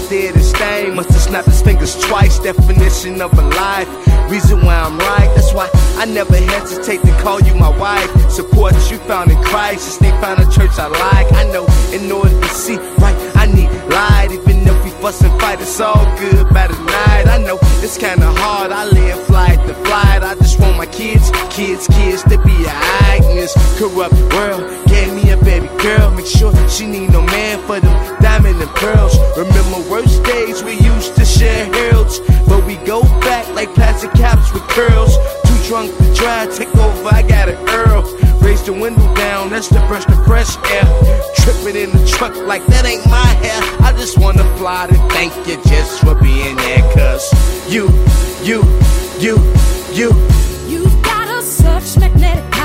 did his thing. Must have snapped his fingers twice. Definition of a life. Reason why I'm right. That's why I never hesitate to call you my wife. Support you found in Christ. Just they found a church I like. I know in order to see right, I need light. Even if we fuss and fight, it's all good by the night. I know it's kinda hard. I live flight to flight. I just want my kids to be alright in this corrupt world. Gave me a baby girl. Make sure she need no man for them diamond and pearls. Remember worst days we used to share heralds, but we go back like plastic caps with curls. Too drunk to drive, take over, I got an Earl. Raise the window down, that's to brush the fresh air. Tripping in the truck like that ain't my hair. I just wanna fly to thank you just for being there. Cause you've got a such magnetic